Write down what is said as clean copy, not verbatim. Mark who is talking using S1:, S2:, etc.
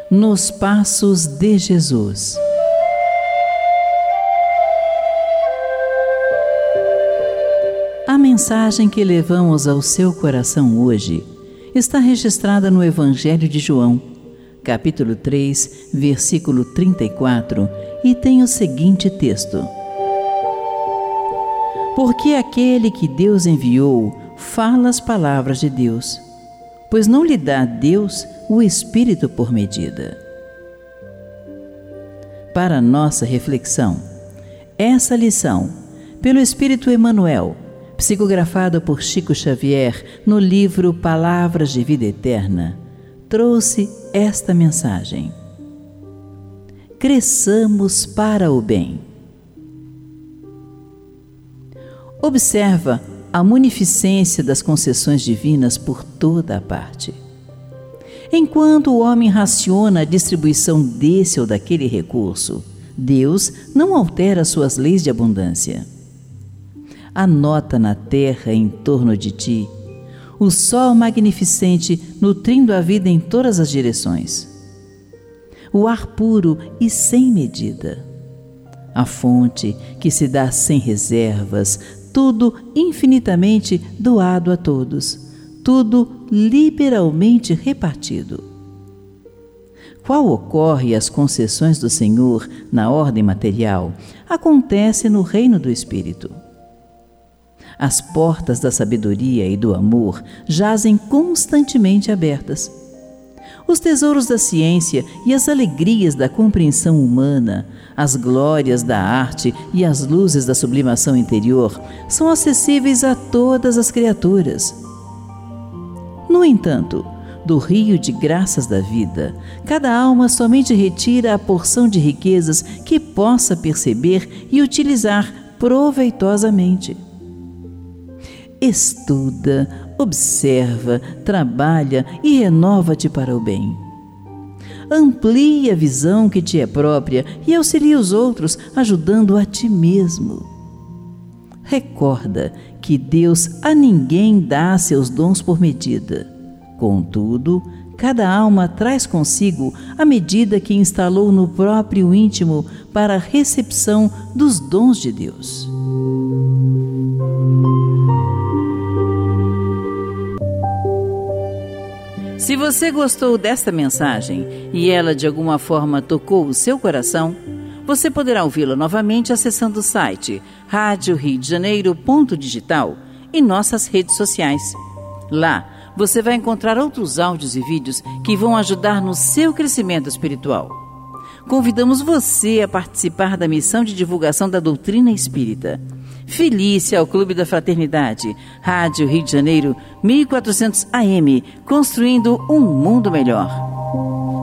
S1: Nos passos de Jesus. A mensagem que levamos ao seu coração hoje está registrada no Evangelho de João, capítulo 3, versículo 34, e tem o seguinte texto: Porque aquele que Deus enviou fala as palavras de Deus, pois não lhe dá Deus o Espírito por medida. Para nossa reflexão, essa lição, pelo Espírito Emmanuel, psicografada por Chico Xavier no livro Palavras de Vida Eterna, trouxe esta mensagem: cresçamos para o bem. Observa a munificência das concessões divinas por toda a parte. Enquanto o homem raciona a distribuição desse ou daquele recurso, Deus não altera suas leis de abundância. Anota na terra em torno de ti o sol magnificente nutrindo a vida em todas as direções, o ar puro e sem medida, a fonte que se dá sem reservas, tudo infinitamente doado a todos, tudo liberalmente repartido. Qual ocorre as concessões do Senhor na ordem material, acontece no reino do Espírito. As portas da sabedoria e do amor jazem constantemente abertas. Os tesouros da ciência e as alegrias da compreensão humana, as glórias da arte e as luzes da sublimação interior são acessíveis a todas as criaturas. No entanto, do rio de graças da vida, cada alma somente retira a porção de riquezas que possa perceber e utilizar proveitosamente. Estuda, observa, trabalha e renova-te para o bem. Amplia a visão que te é própria e auxilia os outros, ajudando a ti mesmo. Recorda que Deus a ninguém dá seus dons por medida. Contudo, cada alma traz consigo a medida que instalou no próprio íntimo para a recepção dos dons de Deus. Se você gostou desta mensagem e ela de alguma forma tocou o seu coração, você poderá ouvi-la novamente acessando o site radioriodejaneiro.digital e nossas redes sociais. Lá, você vai encontrar outros áudios e vídeos que vão ajudar no seu crescimento espiritual. Convidamos você a participar da missão de divulgação da doutrina espírita. Filie-se ao Clube da Fraternidade, Rádio Rio de Janeiro, 1400 AM, construindo um mundo melhor.